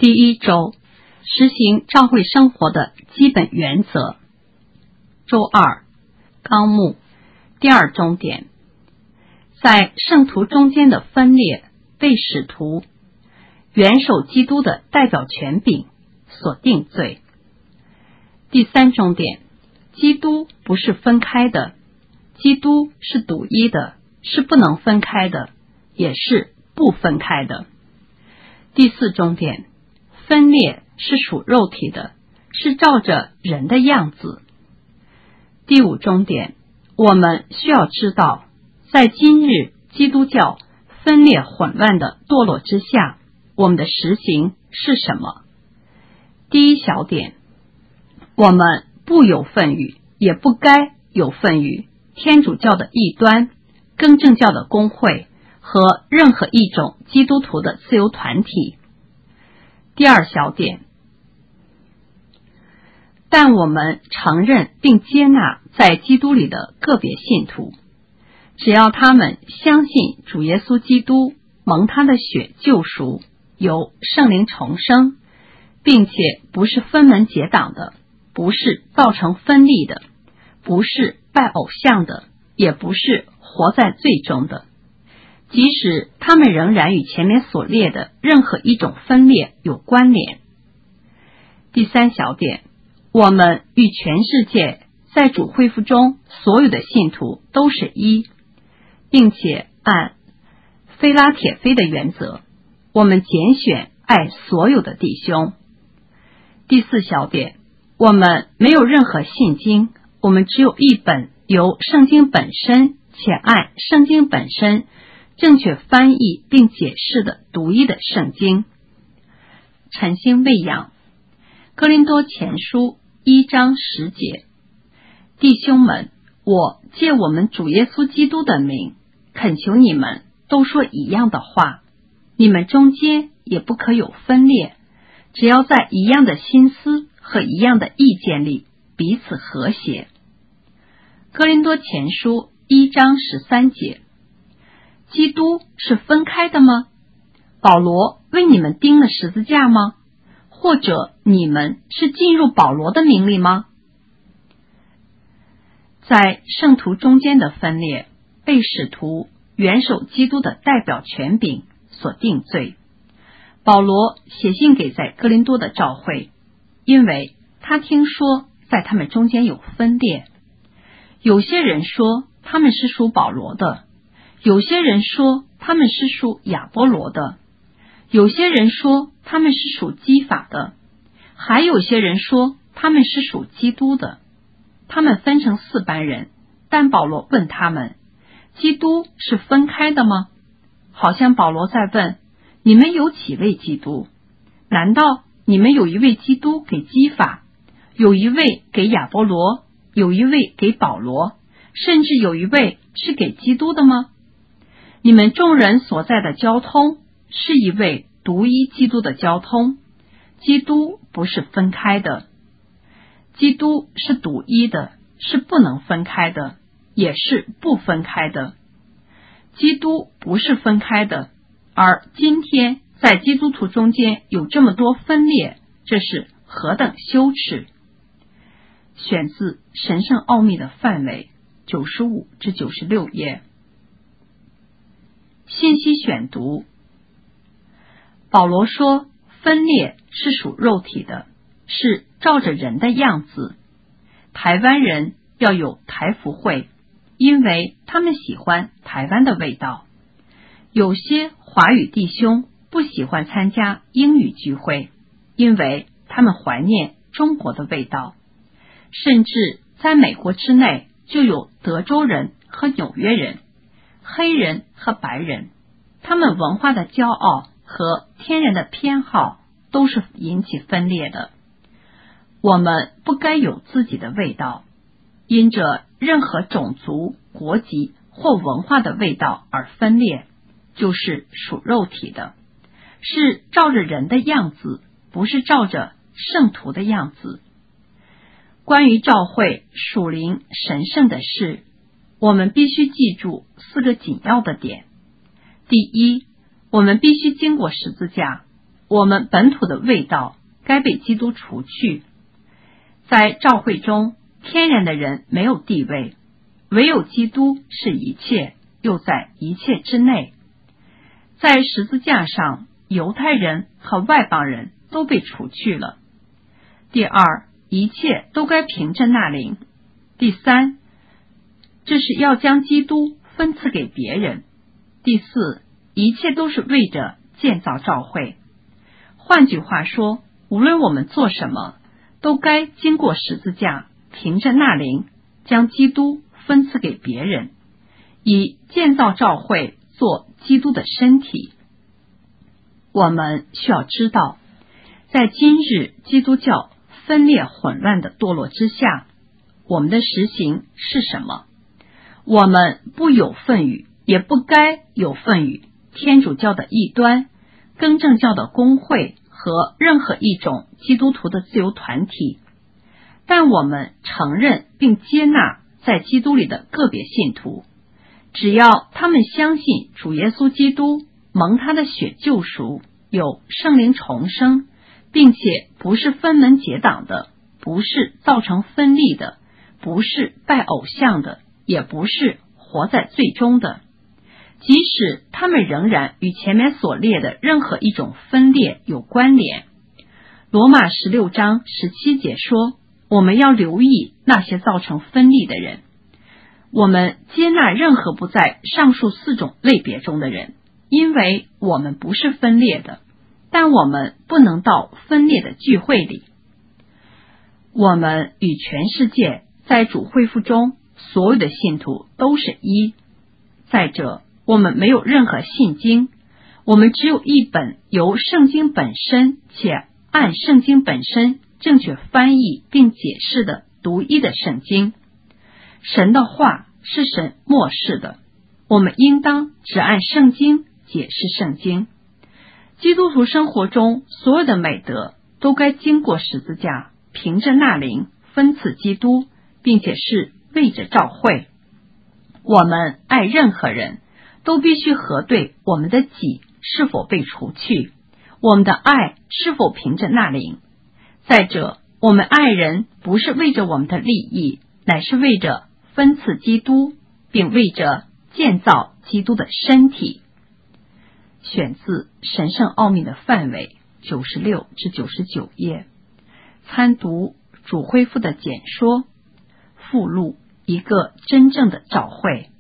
第一周，实行教会生活的基本原则。周二，纲目。第二重点，在圣徒中间的分裂被使徒元首基督的代表权柄所定罪。第三重点，基督不是分开的，基督是独一的，是不能分开的，也是不分开的。第四重点，分裂是属肉体的，是照着人的样子。第五重点，我们需要知道，在今日基督教分裂混乱的堕落之下，我们的实行是什么？第一小点，我们不有份于，也不该有份于天主教的异端、更正教的公会和任何一种基督徒的自由团体。第二小点，但我们承认并接纳在基督里的个别信徒，只要他们相信主耶稣基督蒙他的血救赎，由圣灵重生，并且不是分门结党的，不是造成分立的，不是拜偶像的，也不是活在罪中的，即使他们仍然与前面所列的任何一种分裂有关联。第三小点，我们与全世界在主恢复中所有的信徒都是一，并且按非拉铁非的原则，我们拣选爱所有的弟兄。第四小点，我们没有任何信经，我们只有一本由圣经本身且按圣经本身正确翻译并解释的独一的圣经。诚心喂养。哥林多前书1章10节，弟兄们，我借我们主耶稣基督的名，恳求你们都说一样的话，你们中间也不可有分裂，只要在一样的心思和一样的意见里彼此和谐。哥林多前书1章13节，基督是分开的吗？保罗为你们钉了十字架吗？或者你们是进入保罗的名里吗？在圣徒中间的分裂被使徒元首基督的代表权柄所定罪。保罗写信给在哥林多的教会，因为他听说在他们中间有分裂，有些人说他们是属保罗的，有些人说他们是属亚波罗的，有些人说他们是属基法的，还有些人说他们是属基督的。他们分成4班人，但保罗问他们，基督是分开的吗？好像保罗在问，你们有几位基督？难道你们有一位基督给基法，有一位给亚波罗，有一位给保罗，甚至有一位是给基督的吗？你们众人所在的交通是一位独一基督的交通，基督不是分开的，基督是独一的，是不能分开的，也是不分开的。基督不是分开的，而今天在基督徒中间有这么多分裂，这是何等羞耻。选自神圣奥秘的范围95至96页。信息选读。保罗说，分裂是属肉体的，是照着人的样子。台湾人要有台福会，因为他们喜欢台湾的味道。有些华语弟兄不喜欢参加英语聚会，因为他们怀念中国的味道。甚至在美国之内就有德州人和纽约人，黑人和白人，他们文化的骄傲和天然的偏好都是引起分裂的。我们不该有自己的味道，因着任何种族、国籍或文化的味道而分裂，就是属肉体的，是照着人的样子，不是照着圣徒的样子。关于教会属灵神圣的事，我们必须记住4个紧要的点。第一，我们必须经过十字架， 我们本土的味道该被基督除去。在召会中，天然的人没有地位，唯有基督是一切，又在一切之内。在十字架上，犹太人和外邦人都被除去了。第二，一切都该凭着那灵。第三，这是要将基督分赐给别人。第四，一切都是为着建造召会。换句话说，无论我们做什么，都该经过十字架，凭着那灵将基督分赐给别人，以建造召会做基督的身体。我们需要知道，在今日基督教分裂混乱的堕落之下，我们的实行是什么？我们不有份于，也不该有份于天主教的异端、更正教的公会和任何一种基督徒的自由团体，但我们承认并接纳在基督里的个别信徒，只要他们相信主耶稣基督蒙他的血救赎，有圣灵重生，并且不是分门结党的，不是造成分裂的，不是拜偶像的，也不是活在罪中的。即使他们仍然与前面所列的任何一种分裂有关联。罗马16章17节说，我们要留意那些造成分裂的人。我们接纳任何不在上述4种类别中的人，因为我们不是分裂的，但我们不能到分裂的聚会里。我们与全世界在主恢复中所有的信徒都是一。再者，我们没有任何信经，我们只有一本由圣经本身且按圣经本身正确翻译并解释的独一的圣经。神的话是神默示的，我们应当只按圣经解释圣经。基督徒生活中所有的美德都该经过十字架，凭着那灵分赐基督，并且是为着召会。我们爱任何人，都必须核对我们的己是否被除去，我们的爱是否凭着那灵。再者，我们爱人不是为着我们的利益，乃是为着分赐基督，并为着建造基督的身体。选自神圣奥秘的范围96至99页，参读主恢复的简说，附录一个真正的召会。